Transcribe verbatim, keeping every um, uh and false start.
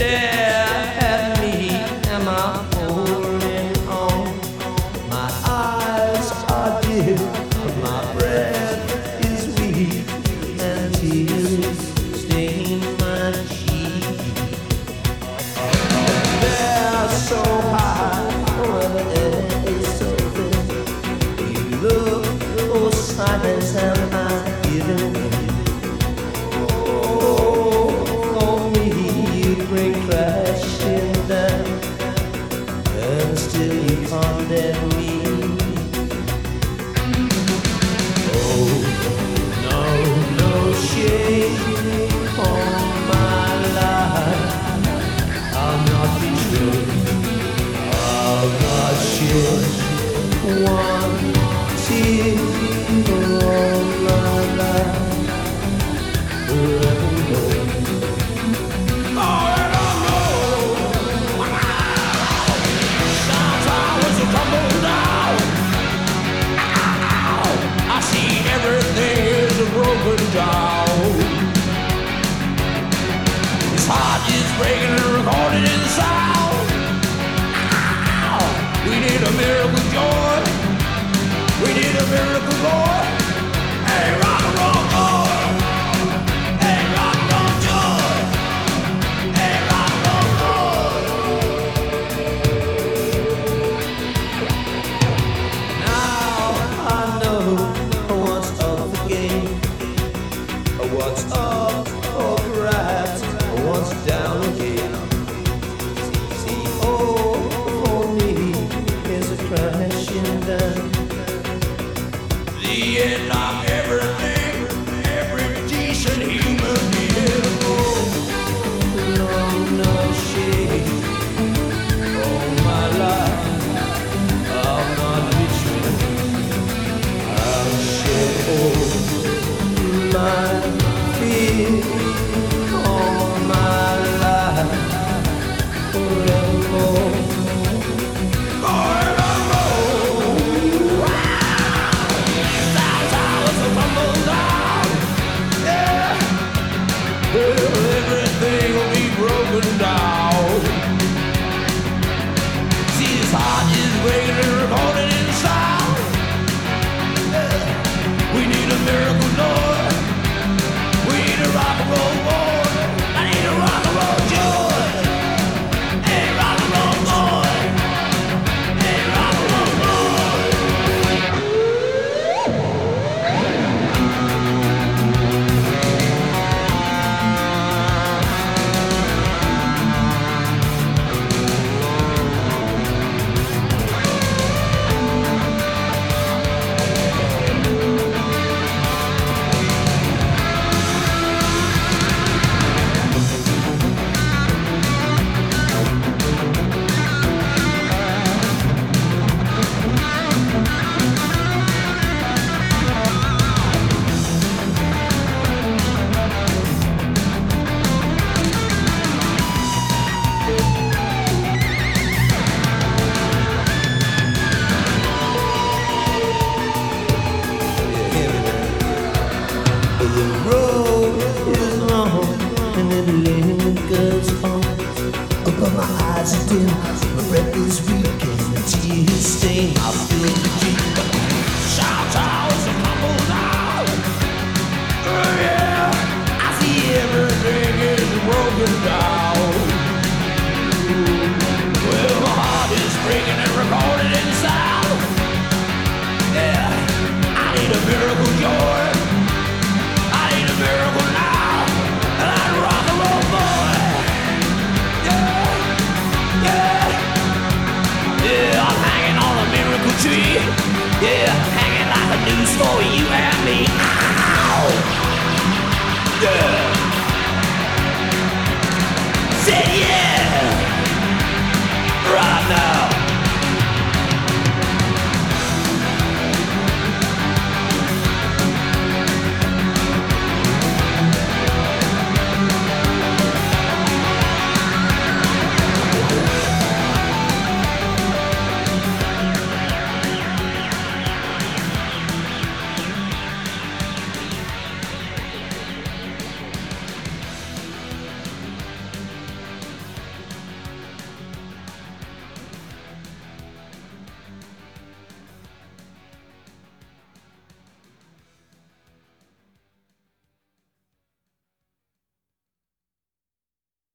stare at me. Am I holding on? My eyes are dim, my breath is weak, and tears stain my cheek. They're so high, the air is so thin. You look for silence and I'm giving in. Bring crashing down, and still you condemn me. Oh, no, no shame on my life. I'll not be true, I'll not shed one tear for all my life. Forevermore. Broken down. His heart is breaking and recorded in sound. Ow. We need a miracle joy. We need a miracle Lord. Hey, rock and roll joy. Hey, rock and roll joy. Hey, rock and roll joy. Now I know what's up the game. What's up for grabs, what's down again. See, oh, for me is a crashing down. The end of everything, every decent human being. Oh, no, no shame. All my life, I'll not betray. I'll shed all my all my life, forevermore, forevermore. Wow. Towers will tumble down, yeah. Well, everything will be broken down. See, his heart is breaking and recorded in sound. Yeah. We need a miracle, Lord. We need a rock and roll boy. I need a rock and roll joy. Hey, rock and roll boy. Hey, rock and roll the road is long and it lingers on. But my eyes are dim, my breath is weak and the tears stain my